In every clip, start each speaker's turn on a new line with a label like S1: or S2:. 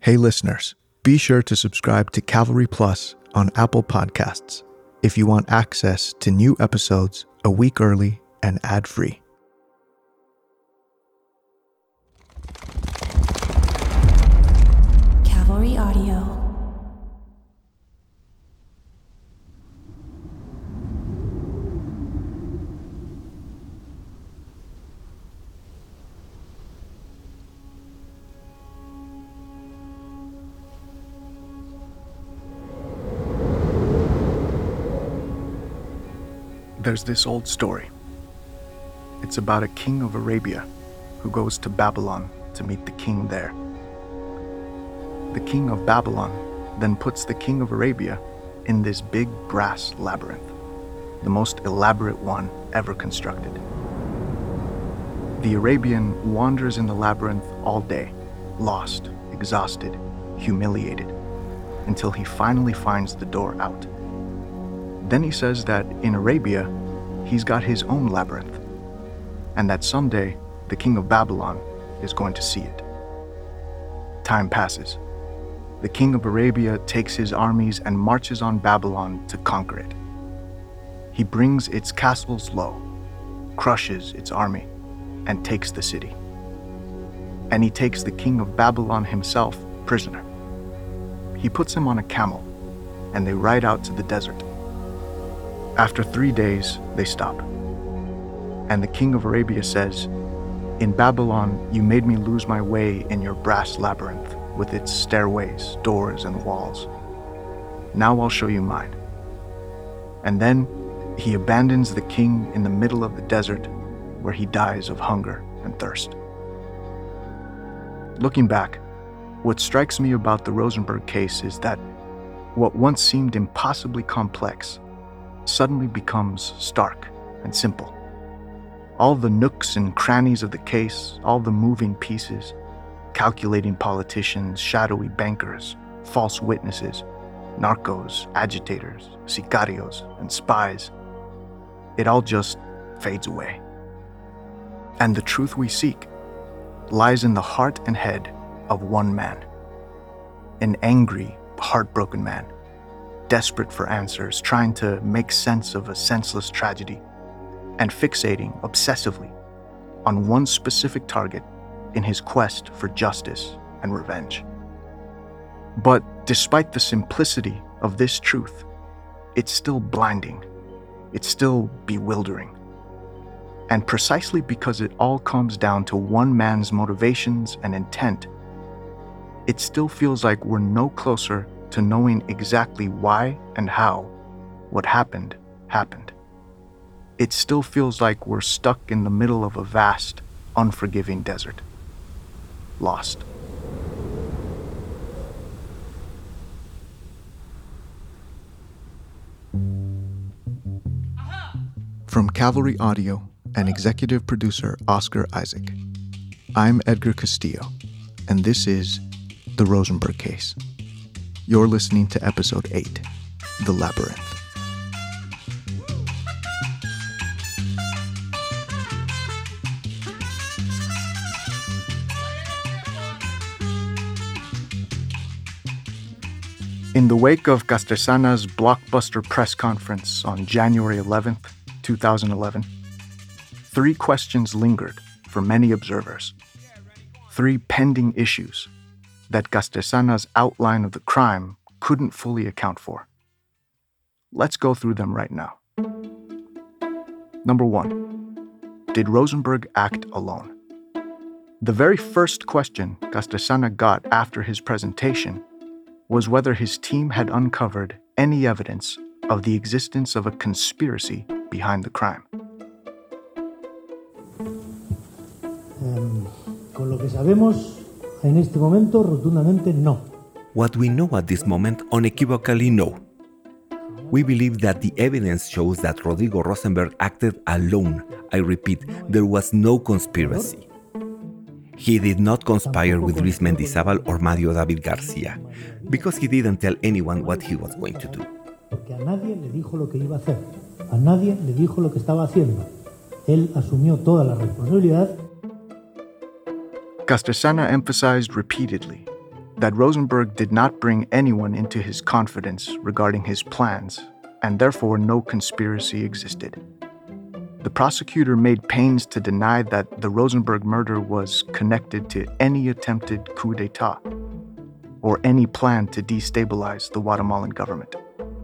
S1: Hey listeners, be sure to subscribe to Cavalry Plus on Apple Podcasts if you want access to new episodes a week early and ad-free.
S2: Cavalry Audio.
S1: There's this old story. It's about a king of Arabia who goes to Babylon to meet the king there. The king of Babylon then puts the king of Arabia in this big brass labyrinth, the most elaborate one ever constructed. The Arabian wanders in the labyrinth all day, lost, exhausted, humiliated, until he finally finds the door out. Then he says that in Arabia, he's got his own labyrinth, and that someday the king of Babylon is going to see it. Time passes. The king of Arabia takes his armies and marches on Babylon to conquer it. He brings its castles low, crushes its army, and takes the city. And he takes the king of Babylon himself prisoner. He puts him on a camel, and they ride out to the desert. After 3 days, they stop. And the king of Arabia says, "In Babylon, you made me lose my way in your brass labyrinth with its stairways, doors, and walls. Now I'll show you mine." And then he abandons the king in the middle of the desert where he dies of hunger and thirst. Looking back, what strikes me about the Rosenberg case is that what once seemed impossibly complex suddenly becomes stark and simple. All the nooks and crannies of the case, all the moving pieces, calculating politicians, shadowy bankers, false witnesses, narcos, agitators, sicarios, and spies, it all just fades away. And the truth we seek lies in the heart and head of one man, an angry, heartbroken man, desperate for answers, trying to make sense of a senseless tragedy, and fixating obsessively on one specific target in his quest for justice and revenge. But despite the simplicity of this truth, it's still blinding, it's still bewildering. And precisely because it all comes down to one man's motivations and intent, it still feels like we're no closer to knowing exactly why and how what happened. It still feels like we're stuck in the middle of a vast, unforgiving desert. Lost. From Cavalry Audio and executive producer Oscar Isaac, I'm Edgar Castillo, and this is The Rosenberg Case. You're listening to Episode 8, The Labyrinth. In the wake of Castersana's blockbuster press conference on January 11th, 2011, 3 questions lingered for many observers. 3 pending issues that Castersana's outline of the crime couldn't fully account for. Let's go through them right now. Number 1. Did Rosenberg act alone? The very first question Castersana got after his presentation was whether his team had uncovered any evidence of the existence of a conspiracy behind the crime.
S3: Con lo que sabemos en este momento, rotundamente no.
S4: What we know at this moment, unequivocally no. We believe that the evidence shows that Rodrigo Rosenberg acted alone. I repeat, there was no conspiracy. He did not conspire with Luis Mendizábal or Mario David García, because he didn't tell anyone what he was going to do.
S3: Porque a nadie le dijo lo que iba a hacer. A nadie le dijo lo que estaba haciendo. Él asumió toda la responsabilidad.
S1: Castersana emphasized repeatedly that Rosenberg did not bring anyone into his confidence regarding his plans, and therefore no conspiracy existed. The prosecutor made pains to deny that the Rosenberg murder was connected to any attempted coup d'etat or any plan to destabilize the Guatemalan government.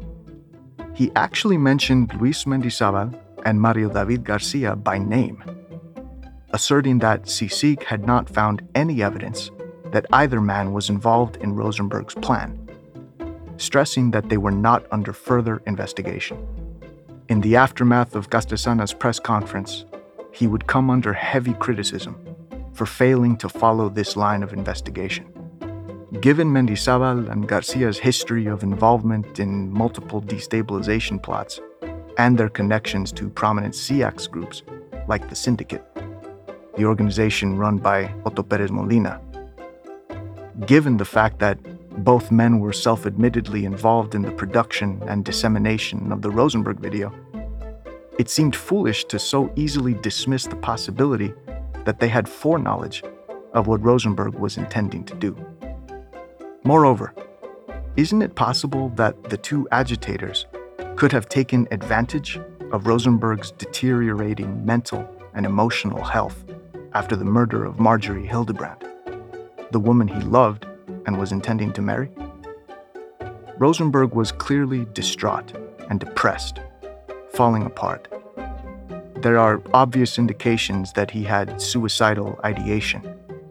S1: He actually mentioned Luis Mendizábal and Mario David Garcia by name, asserting that CICIG had not found any evidence that either man was involved in Rosenberg's plan, stressing that they were not under further investigation. In the aftermath of Castresana's press conference, he would come under heavy criticism for failing to follow this line of investigation. Given Mendizábal and Garcia's history of involvement in multiple destabilization plots and their connections to prominent CIAX groups like the Syndicate, the organization run by Otto Pérez Molina, given the fact that both men were self-admittedly involved in the production and dissemination of the Rosenberg video, it seemed foolish to so easily dismiss the possibility that they had foreknowledge of what Rosenberg was intending to do. Moreover, isn't it possible that the two agitators could have taken advantage of Rosenberg's deteriorating mental and emotional health after the murder of Marjorie Hildebrand, the woman he loved and was intending to marry? Rosenberg was clearly distraught and depressed, falling apart. There are obvious indications that he had suicidal ideation.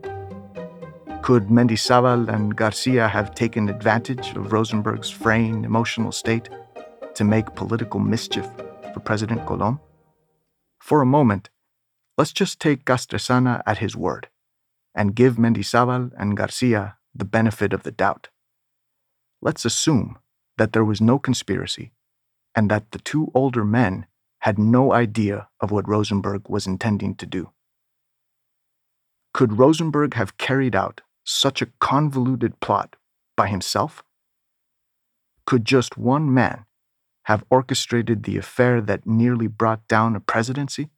S1: Could Mendizábal and Garcia have taken advantage of Rosenberg's fraying emotional state to make political mischief for President Colom? For a moment, let's just take Castresana at his word and give Mendizábal and Garcia the benefit of the doubt. Let's assume that there was no conspiracy and that the two older men had no idea of what Rosenberg was intending to do. Could Rosenberg have carried out such a convoluted plot by himself? Could just one man have orchestrated the affair that nearly brought down a presidency?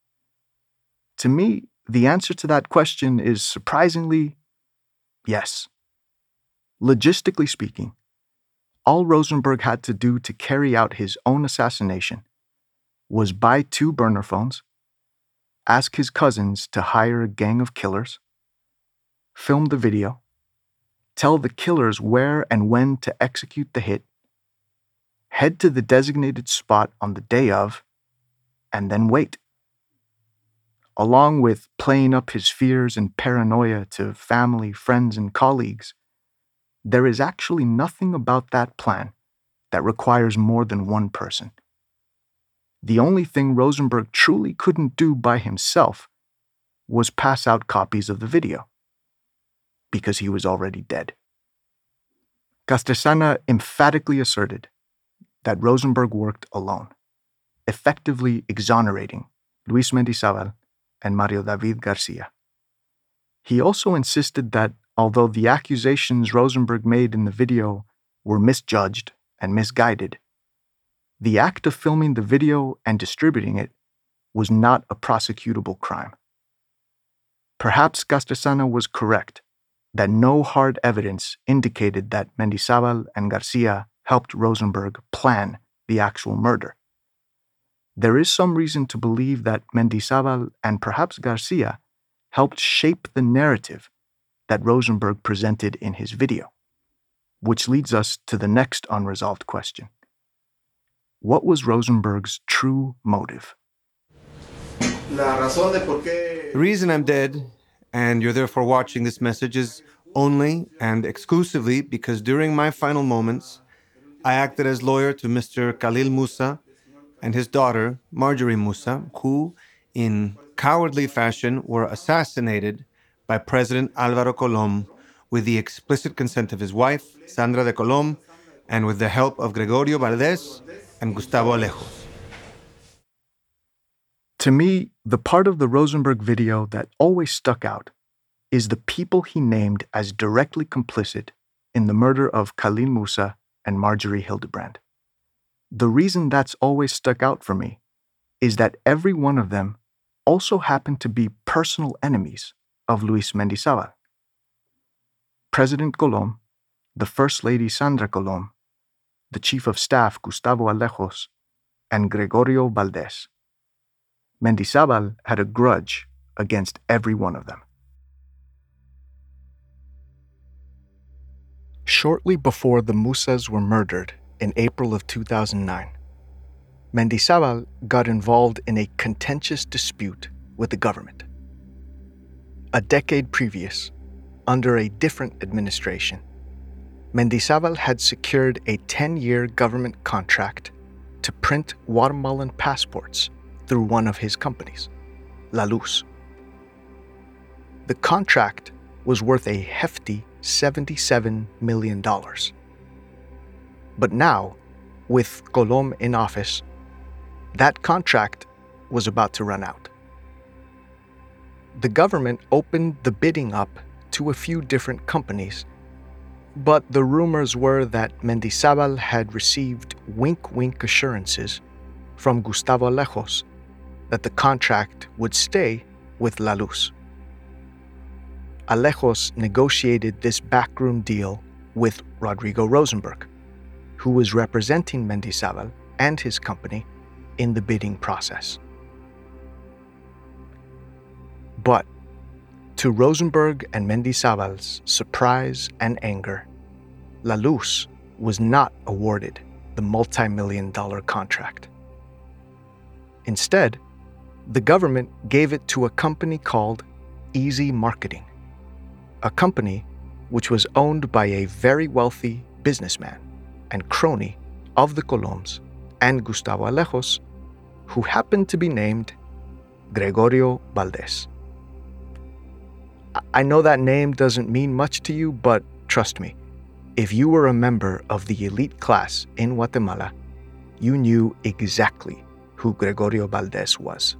S1: To me, the answer to that question is surprisingly yes. Logistically speaking, all Rosenberg had to do to carry out his own assassination was buy 2 burner phones, ask his cousins to hire a gang of killers, film the video, tell the killers where and when to execute the hit, head to the designated spot on the day of, and then wait. Along with playing up his fears and paranoia to family, friends, and colleagues, there is actually nothing about that plan that requires more than one person. The only thing Rosenberg truly couldn't do by himself was pass out copies of the video, because he was already dead. Castresana emphatically asserted that Rosenberg worked alone, effectively exonerating Luis Mendizábal and Mario David Garcia. He also insisted that although the accusations Rosenberg made in the video were misjudged and misguided, the act of filming the video and distributing it was not a prosecutable crime. Perhaps Castresana was correct that no hard evidence indicated that Mendizábal and Garcia helped Rosenberg plan the actual murder. There is some reason to believe that Mendizábal and perhaps Garcia helped shape the narrative that Rosenberg presented in his video, which leads us to the next unresolved question. What was Rosenberg's true motive?
S2: The reason I'm dead, and you're therefore watching this message, is only and exclusively because during my final moments, I acted as lawyer to Mr. Khalil Musa and his daughter, Marjorie Musa, who, in cowardly fashion, were assassinated by President Álvaro Colom with the explicit consent of his wife, Sandra de Colom, and with the help of Gregorio Valdés and Gustavo Alejos.
S1: To me, the part of the Rosenberg video that always stuck out is the people he named as directly complicit in the murder of Khalil Musa and Marjorie Hildebrand. The reason that's always stuck out for me is that every one of them also happened to be personal enemies of Luis Mendizábal. President Colom, the First Lady Sandra Colom, the Chief of Staff Gustavo Alejos, and Gregorio Valdez. Mendizábal had a grudge against every one of them. Shortly before the Musas were murdered in April of 2009, Mendizábal got involved in a contentious dispute with the government. A decade previous, under a different administration, Mendizábal had secured a 10-year government contract to print Guatemalan passports through one of his companies, La Luz. The contract was worth a hefty $77 million. But now, with Colom in office, that contract was about to run out. The government opened the bidding up to a few different companies, but the rumors were that Mendizábal had received wink-wink assurances from Gustavo Alejos that the contract would stay with La Luz. Alejos negotiated this backroom deal with Rodrigo Rosenberg, who was representing Mendizábal and his company in the bidding process. But to Rosenberg and Mendizábal's surprise and anger, La Luz was not awarded the multi-million-dollar contract. Instead, the government gave it to a company called Easy Marketing, a company which was owned by a very wealthy businessman and crony of the Coloms and Gustavo Alejos, who happened to be named Gregorio Valdez. I know that name doesn't mean much to you, but trust me, if you were a member of the elite class in Guatemala, you knew exactly who Gregorio Valdez was.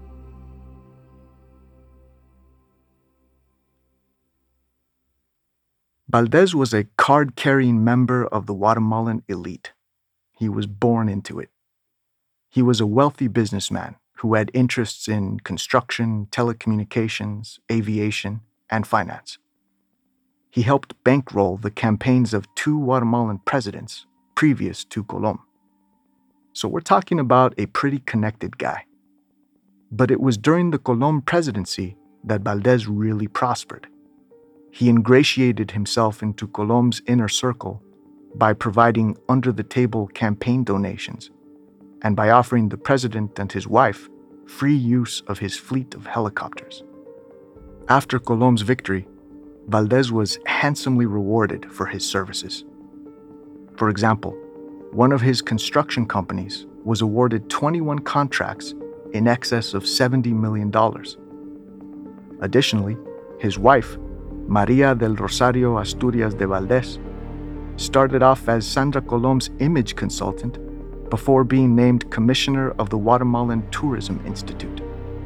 S1: Valdez was a card-carrying member of the Guatemalan elite. He was born into it. He was a wealthy businessman who had interests in construction, telecommunications, aviation, and finance. He helped bankroll the campaigns of 2 Guatemalan presidents previous to Colom. So we're talking about a pretty connected guy. But it was during the Colom presidency that Valdez really prospered. He ingratiated himself into Colom's inner circle by providing under-the-table campaign donations and by offering the president and his wife free use of his fleet of helicopters. After Colom's victory, Valdez was handsomely rewarded for his services. For example, one of his construction companies was awarded 21 contracts in excess of $70 million. Additionally, his wife, Maria del Rosario Asturias de Valdez, started off as Sandra Colom's image consultant before being named commissioner of the Guatemalan Tourism Institute.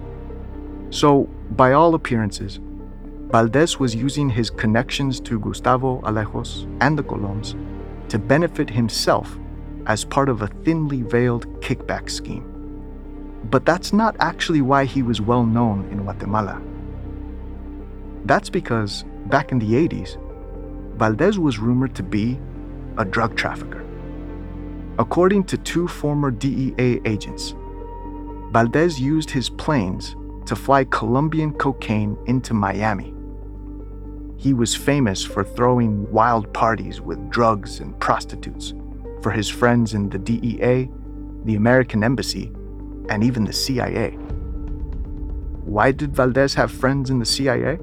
S1: So, by all appearances, Valdez was using his connections to Gustavo Alejos and the Coloms to benefit himself as part of a thinly veiled kickback scheme. But that's not actually why he was well known in Guatemala. That's because, back in the 80s, Valdez was rumored to be a drug trafficker. According to 2 former DEA agents, Valdez used his planes to fly Colombian cocaine into Miami. He was famous for throwing wild parties with drugs and prostitutes for his friends in the DEA, the American Embassy, and even the CIA. Why did Valdez have friends in the CIA?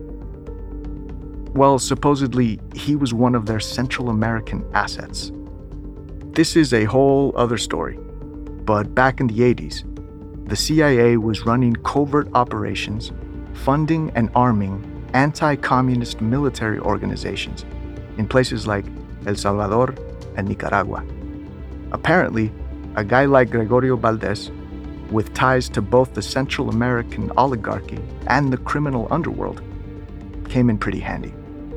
S1: Well, supposedly, he was one of their Central American assets. This is a whole other story, but back in the 80s, the CIA was running covert operations, funding and arming anti-communist military organizations in places like El Salvador and Nicaragua. Apparently, a guy like Gregorio Valdez, with ties to both the Central American oligarchy and the criminal underworld, came in pretty handy.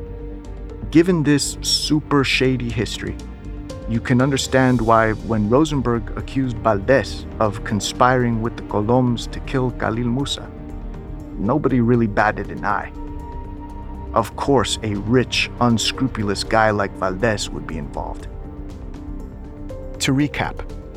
S1: Given this super shady history, you can understand why when Rosenberg accused Valdez of conspiring with the Coloms to kill Khalil Musa, nobody really batted an eye. Of course, a rich, unscrupulous guy like Valdez would be involved. To recap,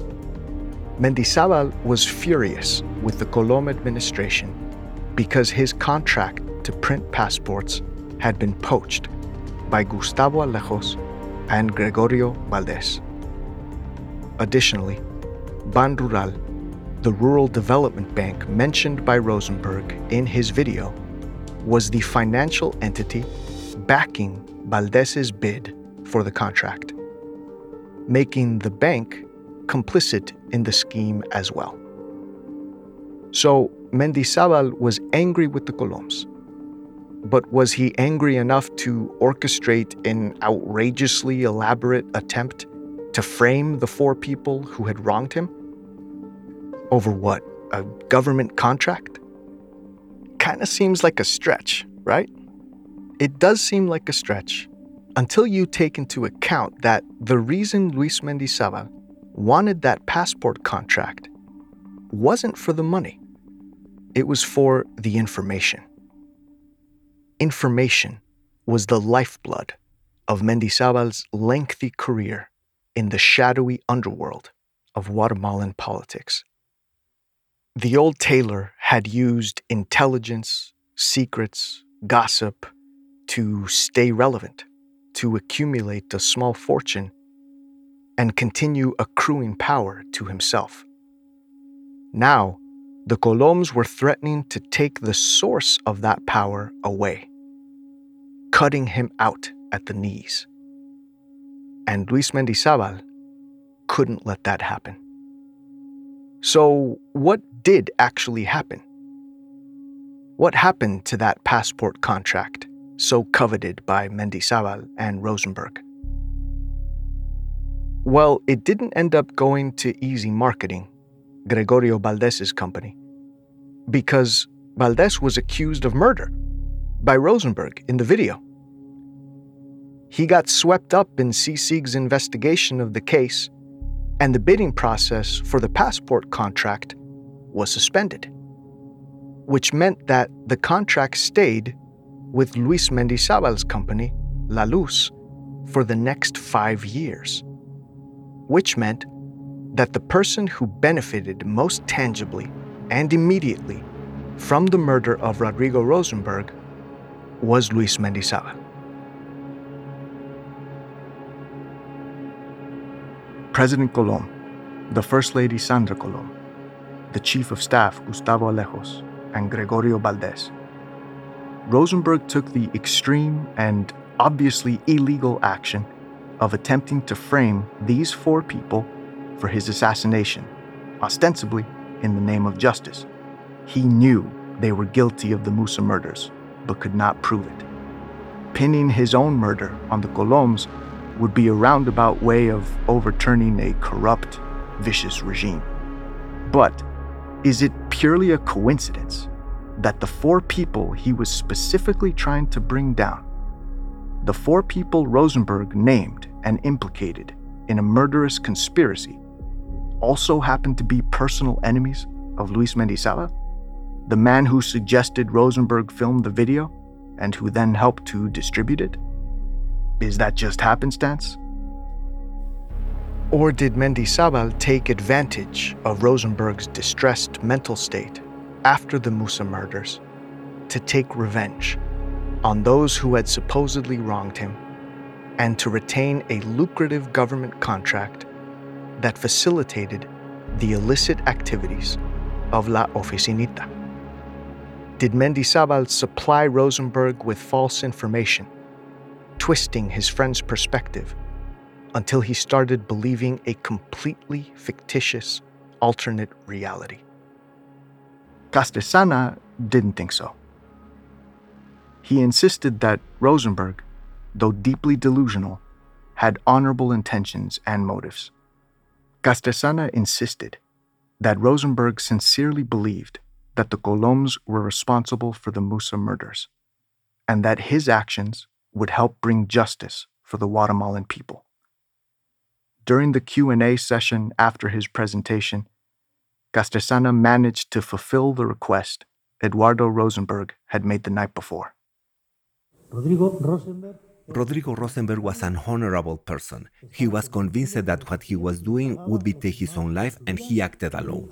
S1: Mendizábal was furious with the Colom administration because his contract to print passports had been poached by Gustavo Alejos and Gregorio Valdez. Additionally, Ban Rural, the rural development bank mentioned by Rosenberg in his video, was the financial entity backing Valdez's bid for the contract, making the bank complicit in the scheme as well. So Mendizábal was angry with the Coloms, but was he angry enough to orchestrate an outrageously elaborate attempt to frame the four people who had wronged him? Over what? A government contract? Kinda seems like a stretch, right? It does seem like a stretch until you take into account that the reason Luis Mendizábal wanted that passport contract wasn't for the money. It was for the information. Information was the lifeblood of Mendizábal's lengthy career in the shadowy underworld of Guatemalan politics. The old tailor had used intelligence, secrets, gossip to stay relevant, to accumulate a small fortune, and continue accruing power to himself. Now, the Coloms were threatening to take the source of that power away, cutting him out at the knees. And Luis Mendizábal couldn't let that happen. So, what did actually happen? What happened to that passport contract so coveted by Mendizábal and Rosenberg? Well, it didn't end up going to Easy Marketing, Gregorio Valdez's company, because Valdez was accused of murder by Rosenberg in the video. He got swept up in CSIG's investigation of the case, and the bidding process for the passport contract was suspended, which meant that the contract stayed with Luis Mendizábal's company, La Luz, for the next 5 years, which meant that the person who benefited most tangibly and immediately from the murder of Rodrigo Rosenberg was Luis Mendizábal. President Colom, the First Lady Sandra Colom, the Chief of Staff Gustavo Alejos, and Gregorio Valdez. Rosenberg took the extreme and obviously illegal action of attempting to frame these four people for his assassination, ostensibly in the name of justice. He knew they were guilty of the Musa murders, but could not prove it. Pinning his own murder on the Coloms would be a roundabout way of overturning a corrupt, vicious regime. But is it purely a coincidence that the four people he was specifically trying to bring down, the four people Rosenberg named and implicated in a murderous conspiracy, also happened to be personal enemies of Luis Mendizábal, the man who suggested Rosenberg film the video and who then helped to distribute it? Is that just happenstance? Or did Mendizábal take advantage of Rosenberg's distressed mental state after the Musa murders to take revenge on those who had supposedly wronged him and to retain a lucrative government contract that facilitated the illicit activities of La Oficinita? Did Mendizábal supply Rosenberg with false information, twisting his friend's perspective until he started believing a completely fictitious alternate reality? Castresana didn't think so. He insisted that Rosenberg, though deeply delusional, had honorable intentions and motives. Castresana insisted that Rosenberg sincerely believed that the Coloms were responsible for the Musa murders, and that his actions would help bring justice for the Guatemalan people. During the Q&A session after his presentation, Castresana managed to fulfill the request Eduardo Rosenberg had made the night before.
S4: Rodrigo Rosenberg was an honorable person. He was convinced that what he was doing would be take his own life, and he acted alone.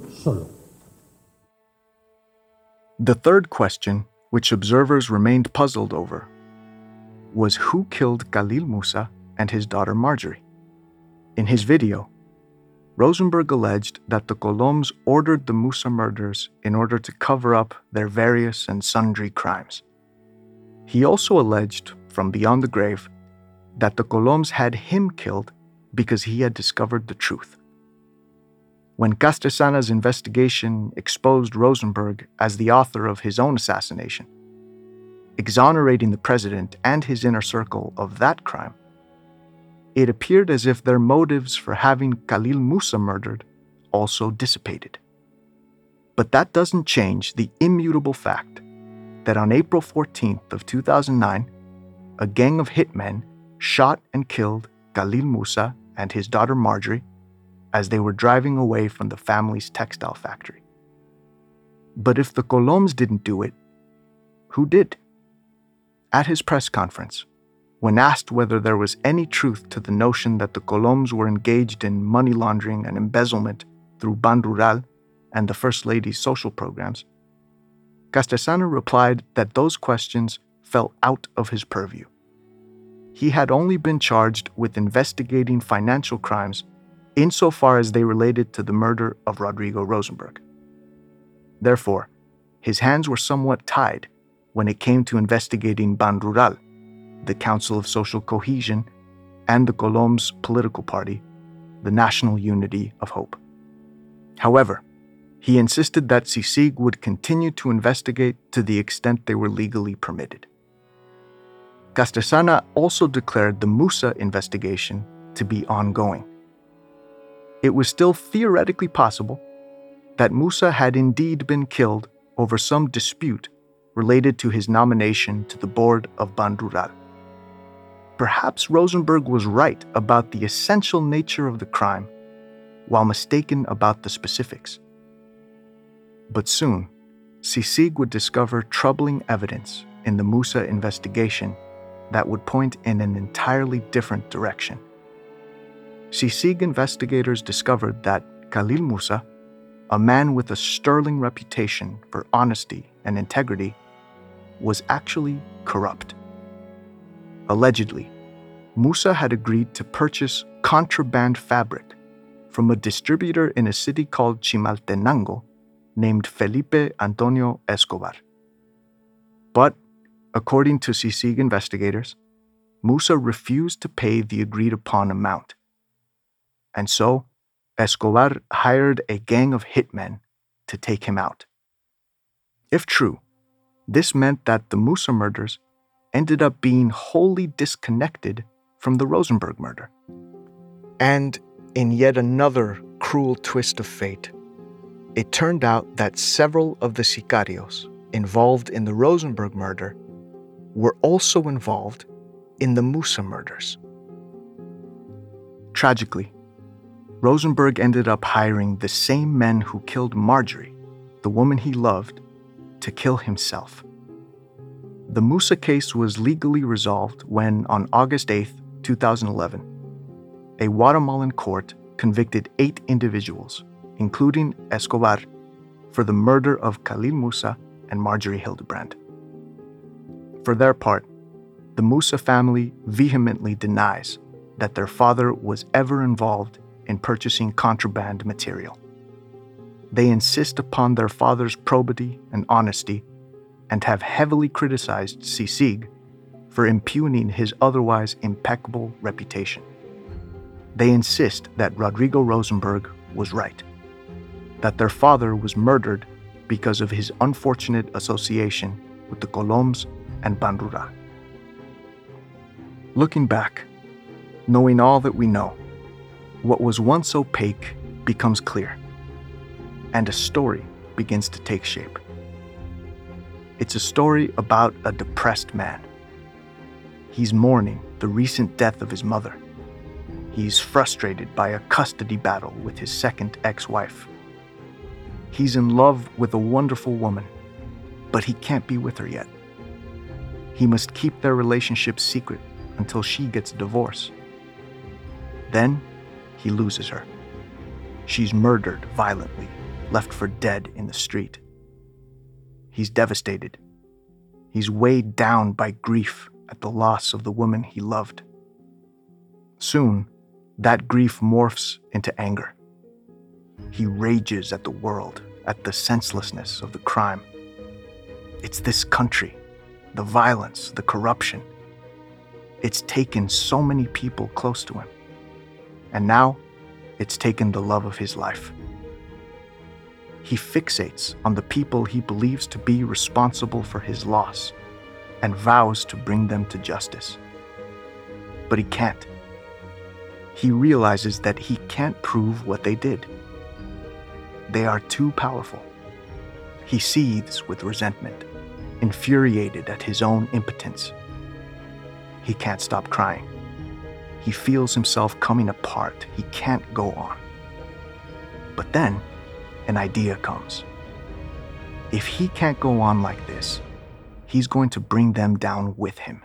S1: The third question, which observers remained puzzled over, was who killed Khalil Musa and his daughter Marjorie. In his video, Rosenberg alleged that the Coloms ordered the Musa murders in order to cover up their various and sundry crimes. He also alleged, from beyond the grave, that the Coloms had him killed because he had discovered the truth. When Castresana's investigation exposed Rosenberg as the author of his own assassination, exonerating the president and his inner circle of that crime, it appeared as if their motives for having Khalil Musa murdered also dissipated. But that doesn't change the immutable fact that on April 14th of 2009, a gang of hitmen shot and killed Khalil Musa and his daughter Marjorie as they were driving away from the family's textile factory. But if the Coloms didn't do it, who did? At his press conference, when asked whether there was any truth to the notion that the Coloms were engaged in money laundering and embezzlement through Ban Rural and the First Lady's social programs, Castresana replied that those questions fell out of his purview. He had only been charged with investigating financial crimes insofar as they related to the murder of Rodrigo Rosenberg. Therefore, his hands were somewhat tied when it came to investigating Ban Rural, the Council of Social Cohesion, and the Coloms political party, the National Unity of Hope. However, he insisted that CICIG would continue to investigate to the extent they were legally permitted. Castresana also declared the Musa investigation to be ongoing. It was still theoretically possible that Musa had indeed been killed over some dispute related to his nomination to the board of Ban Rural. Perhaps Rosenberg was right about the essential nature of the crime, while mistaken about the specifics. But soon, CICIG would discover troubling evidence in the Musa investigation that would point in an entirely different direction. CICIG investigators discovered that Khalil Musa, a man with a sterling reputation for honesty and integrity, was actually corrupt. Allegedly, Musa had agreed to purchase contraband fabric from a distributor in a city called Chimaltenango named Felipe Antonio Escobar. But, according to CICIG investigators, Musa refused to pay the agreed-upon amount. And so, Escobar hired a gang of hitmen to take him out. If true, this meant that the Musa murders ended up being wholly disconnected from the Rosenberg murder. And in yet another cruel twist of fate, it turned out that several of the sicarios involved in the Rosenberg murder were also involved in the Musa murders. Tragically, Rosenberg ended up hiring the same men who killed Marjorie, the woman he loved, to kill himself. The Musa case was legally resolved when, on August 8, 2011, a Guatemalan court convicted 8 individuals, including Escobar, for the murder of Khalil Musa and Marjorie Hildebrand. For their part, the Musa family vehemently denies that their father was ever involved in purchasing contraband material. They insist upon their father's probity and honesty and have heavily criticized CICIG for impugning his otherwise impeccable reputation. They insist that Rodrigo Rosenberg was right, that their father was murdered because of his unfortunate association with the Coloms and Ban Rural. Looking back, knowing all that we know, what was once opaque becomes clear, and a story begins to take shape. It's a story about a depressed man. He's mourning the recent death of his mother. He's frustrated by a custody battle with his second ex-wife. He's in love with a wonderful woman, but he can't be with her yet. He must keep their relationship secret until she gets a divorce. Then he loses her. She's murdered violently, left for dead in the street. He's devastated. He's weighed down by grief at the loss of the woman he loved. Soon, that grief morphs into anger. He rages at the world, at the senselessness of the crime. It's this country, the violence, the corruption. It's taken so many people close to him. And now, it's taken the love of his life. He fixates on the people he believes to be responsible for his loss and vows to bring them to justice. But he can't. He realizes that he can't prove what they did. They are too powerful. He seethes with resentment, infuriated at his own impotence. He can't stop crying. He feels himself coming apart. He can't go on. But then, an idea comes. If he can't go on like this, he's going to bring them down with him.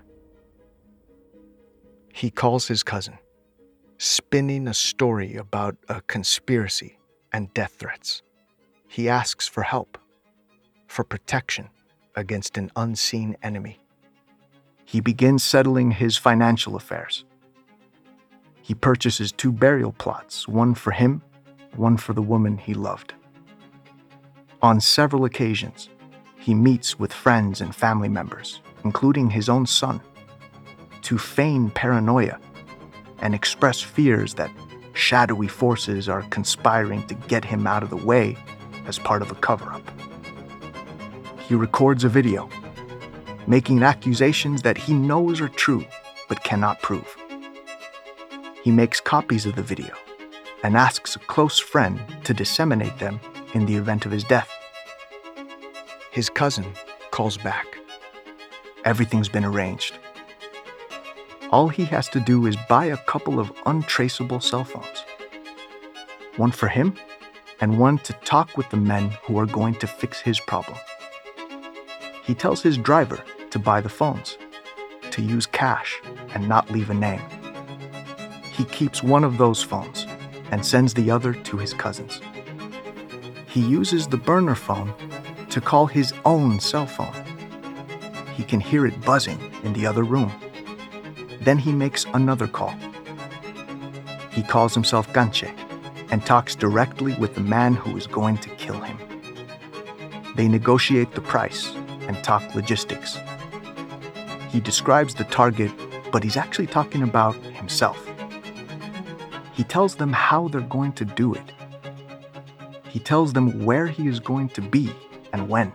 S1: He calls his cousin, spinning a story about a conspiracy and death threats. He asks for help, for protection against an unseen enemy. He begins settling his financial affairs. He purchases 2 burial plots, one for him, one for the woman he loved. On several occasions, he meets with friends and family members, including his own son, to feign paranoia and express fears that shadowy forces are conspiring to get him out of the way as part of a cover-up. He records a video, making accusations that he knows are true but cannot prove. He makes copies of the video and asks a close friend to disseminate them in the event of his death. His cousin calls back. Everything's been arranged. All he has to do is buy a couple of untraceable cell phones. One for him and one to talk with the men who are going to fix his problem. He tells his driver to buy the phones, to use cash and not leave a name. He keeps one of those phones and sends the other to his cousins. He uses the burner phone to call his own cell phone. He can hear it buzzing in the other room. Then he makes another call. He calls himself Ganche and talks directly with the man who is going to kill him. They negotiate the price and talk logistics. He describes the target, but he's actually talking about himself. He tells them how they're going to do it. He tells them where he is going to be and when.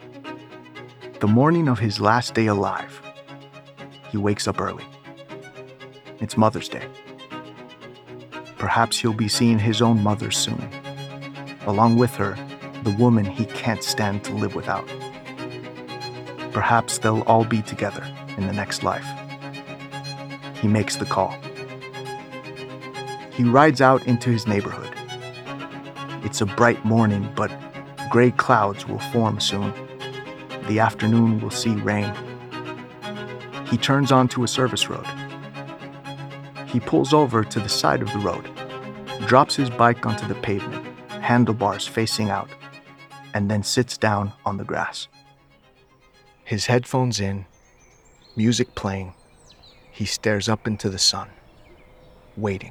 S1: The morning of his last day alive, he wakes up early. It's Mother's Day. Perhaps he'll be seeing his own mother soon. Along with her, the woman he can't stand to live without. Perhaps they'll all be together in the next life. He makes the call. He rides out into his neighborhood. It's a bright morning, but gray clouds will form soon. The afternoon will see rain. He turns onto a service road. He pulls over to the side of the road, drops his bike onto the pavement, handlebars facing out, and then sits down on the grass. His headphones in, music playing, he stares up into the sun, waiting.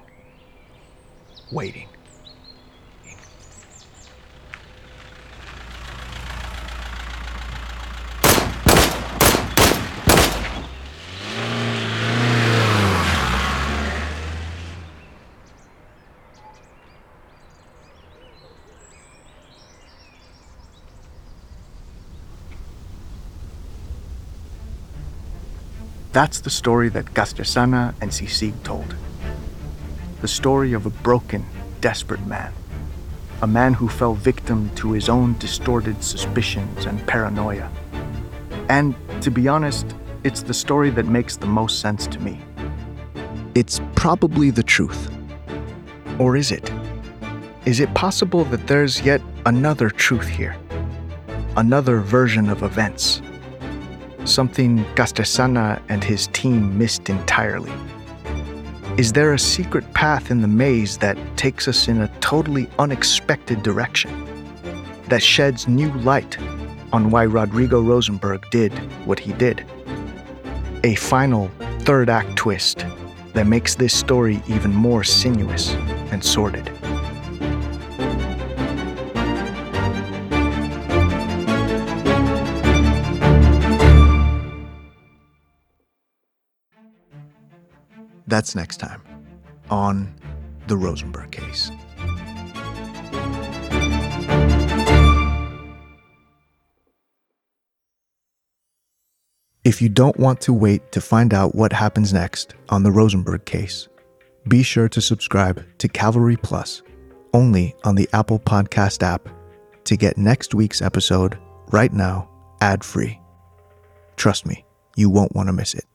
S1: That's the story that Castersana and Sisig told. The story of a broken, desperate man. A man who fell victim to his own distorted suspicions and paranoia. And, to be honest, it's the story that makes the most sense to me. It's probably the truth. Or is it? Is it possible that there's yet another truth here? Another version of events? something Castellana and his team missed entirely. Is there a secret path in the maze that takes us in a totally unexpected direction, that sheds new light on why Rodrigo Rosenberg did what he did? A final third act twist that makes this story even more sinuous and sordid. That's next time on The Rosenberg Case. If you don't want to wait to find out what happens next on The Rosenberg Case, be sure to subscribe to Cavalry Plus only on the Apple Podcast app to get next week's episode right now ad-free. Trust me, you won't want to miss it.